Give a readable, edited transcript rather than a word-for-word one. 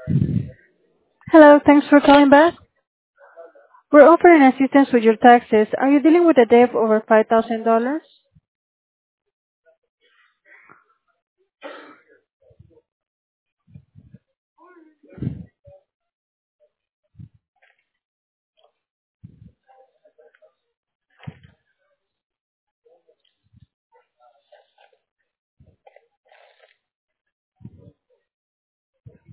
Hello, thanks for calling back. We're offering assistance with your taxes. Are you dealing with a debt over $5,000?